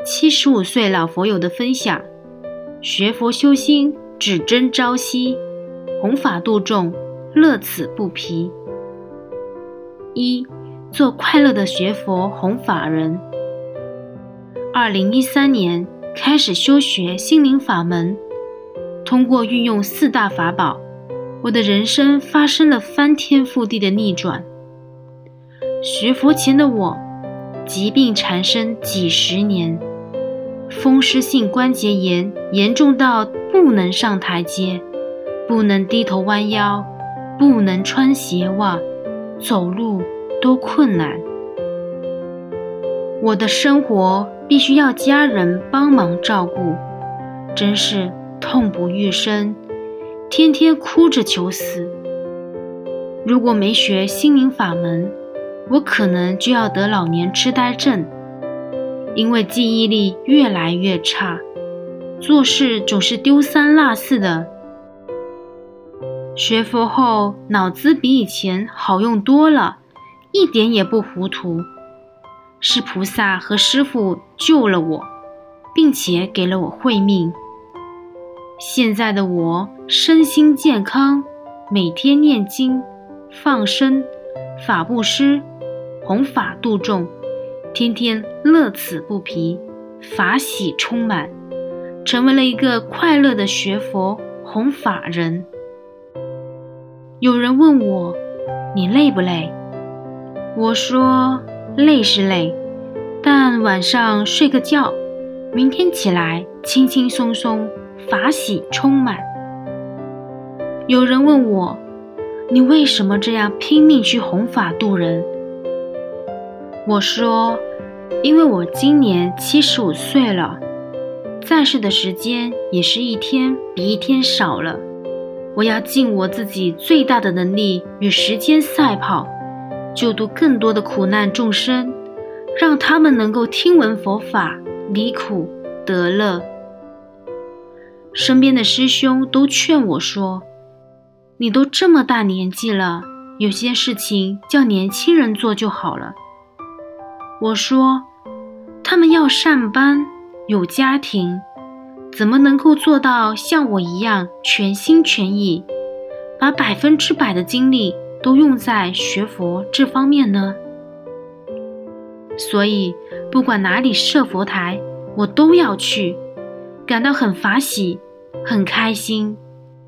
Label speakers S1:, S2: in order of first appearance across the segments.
S1: 75岁老佛友的分享，学佛修心只争朝夕，弘法度众乐此不疲。一，做快乐的学佛弘法人。2013年开始修学心灵法门，通过运用4大法宝，我的人生发生了翻天覆地的逆转。学佛前的我，疾病缠身几十年，风湿性关节炎严重到不能上台阶，不能低头弯腰，不能穿鞋袜，走路都困难。我的生活必须要家人帮忙照顾，真是痛不欲生，天天哭着求死。如果没学心灵法门，我可能就要得老年痴呆症，因为记忆力越来越差，做事总是丢三落四的。学佛后，脑子比以前好用多了，一点也不糊涂。是菩萨和师父救了我，并且给了我慧命。现在的我身心健康，每天念经、放生、法布施、弘法度众，天天乐此不疲，法喜充满，成为了一个快乐的学佛弘法人。有人问我，你累不累？我说，累是累，但晚上睡个觉，明天起来轻轻松松，法喜充满。有人问我，你为什么这样拼命去弘法度人？我说，因为我今年75岁了，在世的时间也是一天比一天少了。我要尽我自己最大的能力与时间赛跑，救度更多的苦难众生，让他们能够听闻佛法，离苦得乐。身边的师兄都劝我说，你都这么大年纪了，有些事情叫年轻人做就好了。我说，他们要上班，有家庭，怎么能够做到像我一样全心全意，把100%的精力都用在学佛这方面呢？所以不管哪里设佛台，我都要去，感到很法喜，很开心。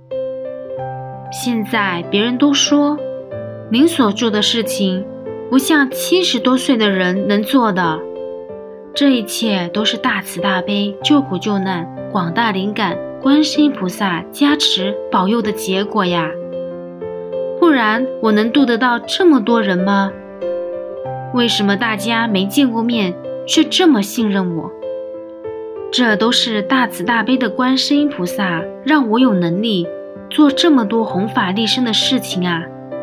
S1: 现在别人都说，您所做的事情不像70多岁的人能做的，这一切都是大慈大悲、救苦救难、广大灵感、观世音菩萨加持保佑的结果呀！不然我能度得到这么多人吗？为什么大家没见过面却这么信任我？这都是大慈大悲的观世音菩萨让我有能力做这么多弘法利生的事情啊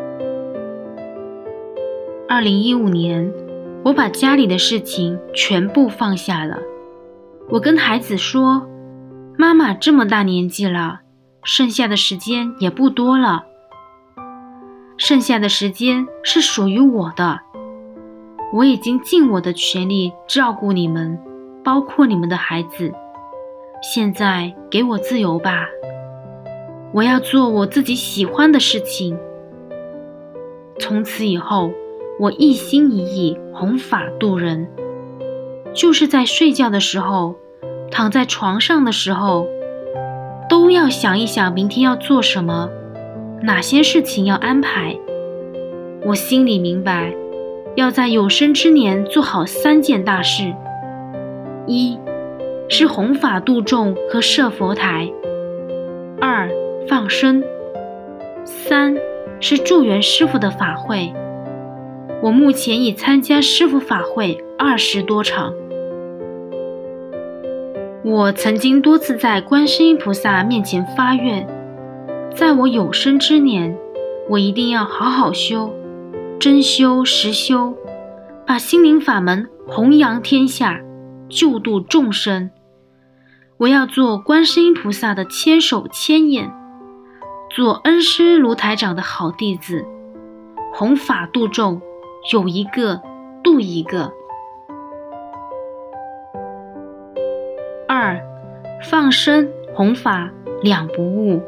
S1: ！2015年，我把家里的事情全部放下了。我跟孩子说，妈妈这么大年纪了，剩下的时间也不多了。剩下的时间是属于我的，我已经尽我的全力照顾你们，包括你们的孩子。现在给我自由吧，我要做我自己喜欢的事情。从此以后，我一心一意弘法度人，就是在睡觉的时候，躺在床上的时候，都要想一想明天要做什么，哪些事情要安排。我心里明白，要在有生之年做好3件大事：一是弘法度众和设佛台；2放生；3是助缘师父的法会。我目前已参加师父法会20多场。我曾经多次在观世音菩萨面前发愿，在我有生之年，我一定要好好修，真修实修，把心灵法门弘扬天下，救度众生。我要做观世音菩萨的千手千眼，做恩师卢台长的好弟子，弘法度众，有一个度一个。 2. 放生、弘法两不误。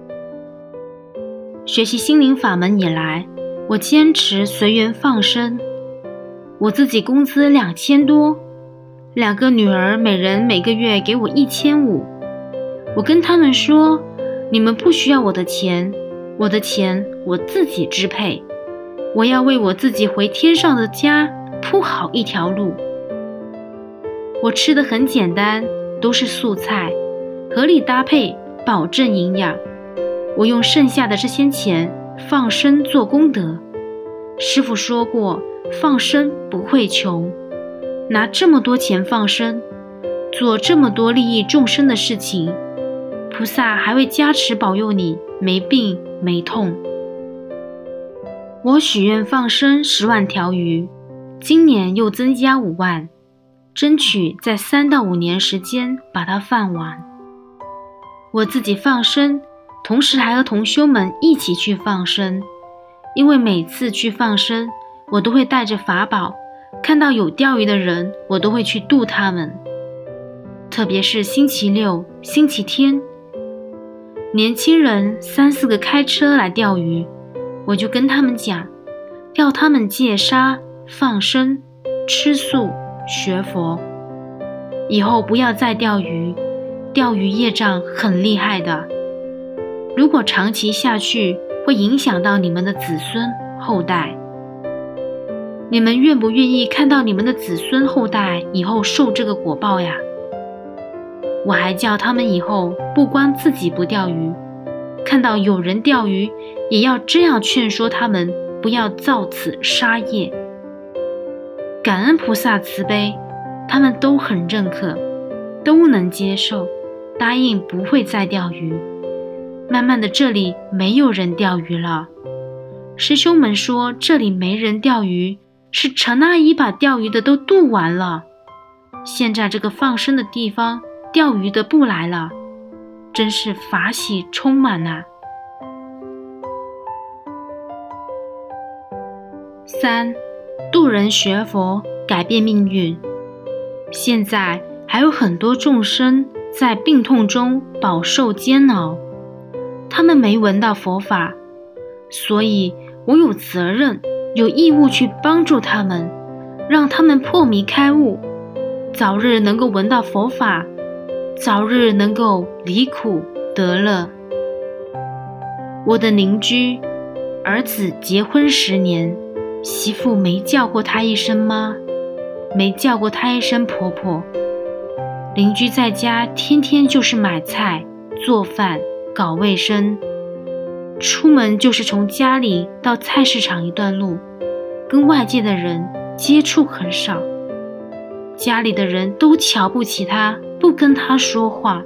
S1: 学习心灵法门以来，我坚持随缘放生。我自己工资2000多，2个女儿每人每个月给我1500。我跟他们说，你们不需要我的钱，我的钱我自己支配。我要为我自己回天上的家铺好一条路。我吃的很简单，都是素菜，合理搭配，保证营养。我用剩下的这些钱放生做功德。师父说过，放生不会穷，拿这么多钱放生，做这么多利益众生的事情，菩萨还会加持保佑你没病没痛。我许愿放生10万条鱼，今年又增加5万，争取在3到5年时间把它放完。我自己放生，同时还和同修们一起去放生，因为每次去放生，我都会带着法宝，看到有钓鱼的人，我都会去度他们。特别是星期六、星期天，年轻人3、4个开车来钓鱼，我就跟他们讲，要他们戒杀、放生、吃素、学佛，以后不要再钓鱼，钓鱼业障很厉害的，如果长期下去，会影响到你们的子孙后代。你们愿不愿意看到你们的子孙后代以后受这个果报呀？我还叫他们以后不光自己不钓鱼，看到有人钓鱼，也要这样劝说他们不要造此杀业。感恩菩萨慈悲，他们都很认可，都能接受，答应不会再钓鱼。慢慢的，这里没有人钓鱼了。师兄们说这里没人钓鱼，是陈阿姨把钓鱼的都渡完了。现在这个放生的地方，钓鱼的不来了，真是法喜充满啊。3. 度人学佛，改变命运。现在还有很多众生在病痛中饱受煎熬，他们没闻到佛法，所以我有责任、有义务去帮助他们，让他们破迷开悟，早日能够闻到佛法，早日能够离苦得乐。我的邻居儿子结婚10年，媳妇没叫过他一声妈，没叫过他一声婆婆。邻居在家天天就是买菜、做饭、搞卫生，出门就是从家里到菜市场一段路，跟外界的人接触很少。家里的人都瞧不起他，不跟他说话。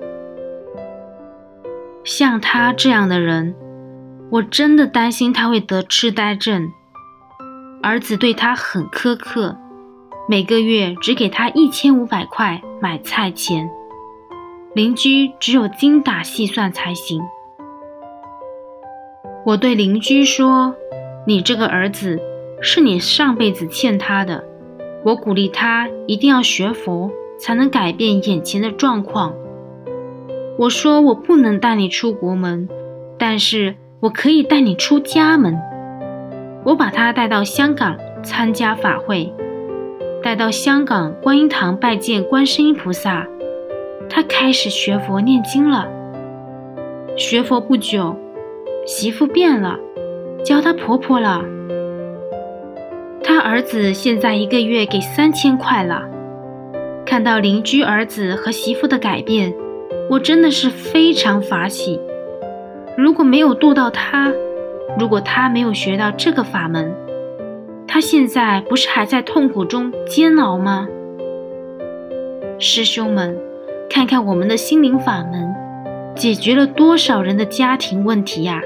S1: 像他这样的人，我真的担心他会得痴呆症。儿子对他很苛刻，每个月只给他1500块买菜钱，邻居只有精打细算才行。我对邻居说，你这个儿子是你上辈子欠他的，我鼓励他一定要学佛，才能改变眼前的状况。我说我不能带你出国门，但是我可以带你出家门。我把他带到香港参加法会，带到香港观音堂拜见观世音菩萨，他开始学佛念经了。学佛不久，媳妇变了，叫他婆婆了。他儿子现在1个月给3000块了。看到邻居儿子和媳妇的改变，我真的是非常法喜。如果没有度到他，如果他没有学到这个法门，他现在不是还在痛苦中煎熬吗？师兄们，看看我们的心灵法门，解决了多少人的家庭问题呀！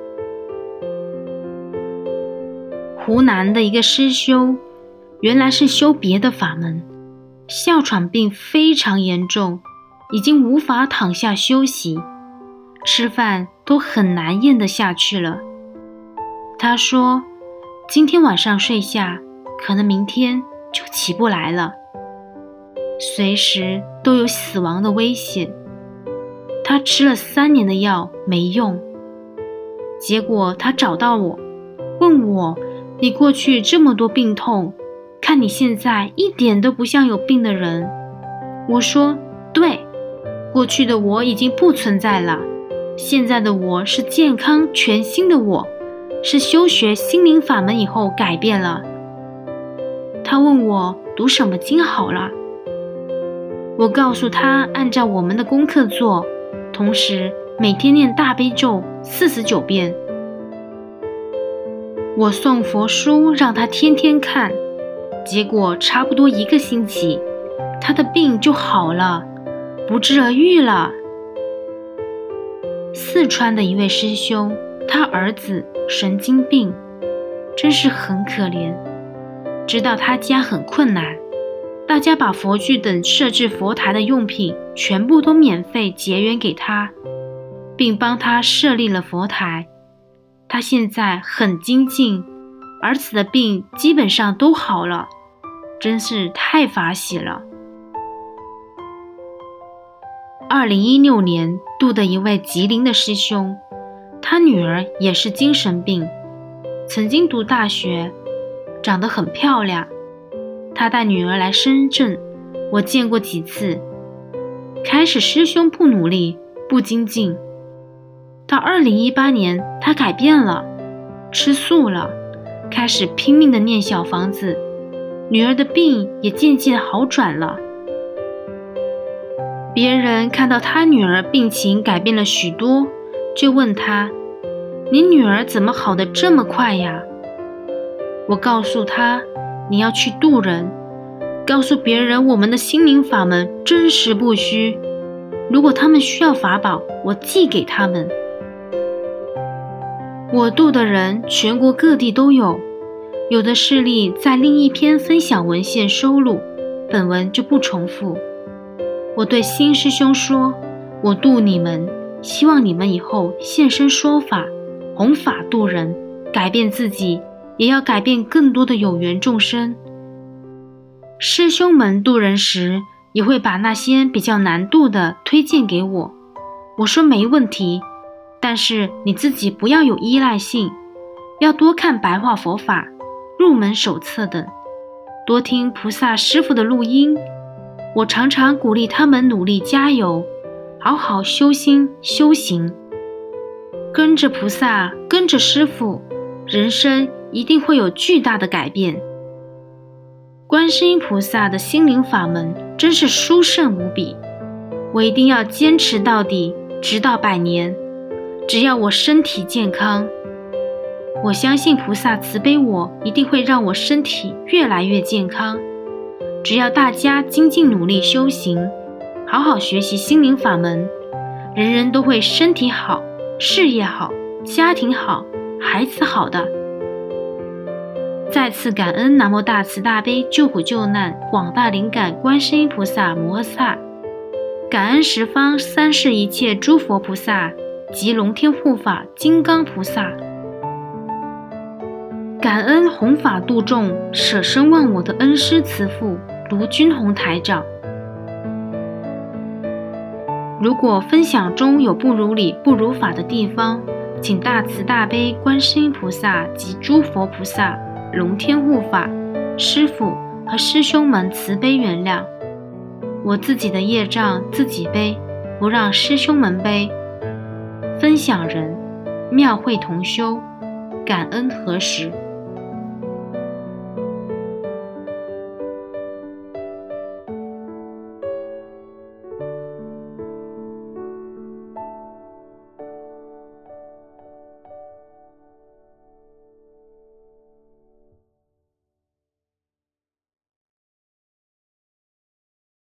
S1: 湖南的一个师兄，原来是修别的法门，哮喘病非常严重，已经无法躺下休息，吃饭都很难咽得下去了。他说，今天晚上睡下，可能明天就起不来了。 随时都有死亡的危险。他吃了3年的药没用，结果他找到我，问我，你过去这么多病痛，看你现在一点都不像有病的人。我说，对，过去的我已经不存在了，现在的我是健康全新的我，是修学心灵法门以后改变了。他问我读什么经好了，我告诉他按照我们的功课做，同时每天念大悲咒49遍。我送佛书让他天天看，结果差不多1个星期，他的病就好了，不治而愈了。四川的一位师兄，他儿子神经病，真是很可怜。知道他家很困难，大家把佛具等设置佛台的用品全部都免费结缘给他，并帮他设立了佛台。他现在很精进，儿子的病基本上都好了，真是太法喜了。2016年度的一位吉林的师兄，他女儿也是精神病，曾经读大学，长得很漂亮。他带女儿来深圳，我见过几次。开始师兄不努力，不精进，到2018年他改变了，吃素了，开始拼命地念小房子，女儿的病也渐渐好转了。别人看到他女儿病情改变了许多，就问他，你女儿怎么好得这么快呀？我告诉他，你要去度人，告诉别人我们的心灵法门真实不虚，如果他们需要法宝，我寄给他们。我度的人全国各地都有，有的事例在另一篇分享文献收录，本文就不重复。我对新师兄说，我度你们，希望你们以后现身说法，弘法度人，改变自己，也要改变更多的有缘众生。师兄们度人时，也会把那些比较难度的推荐给我，我说没问题，但是你自己不要有依赖性，要多看白话佛法、入门手册等，多听菩萨师父的录音。我常常鼓励他们努力加油，好好修心修行，跟着菩萨，跟着师父，人生一定会有巨大的改变。观世音菩萨的心灵法门真是殊胜无比，我一定要坚持到底，直到100年，只要我身体健康。我相信菩萨慈悲我，一定会让我身体越来越健康。只要大家精进努力修行，好好学习心灵法门，人人都会身体好，事业好，家庭好，孩子好的。再次感恩南无大慈大悲救苦救难广大灵感观世音菩萨摩诃萨，感恩十方三世一切诸佛菩萨及龙天护法金刚菩萨，感恩弘法度众舍身忘我的恩师慈父卢军宏台长。如果分享中有不如理不如法的地方，请大慈大悲观世音菩萨及诸佛菩萨、龙天护法、师父和师兄们慈悲原谅。我自己的业障自己背，不让师兄们背。分享人：妙慧同修，感恩何时。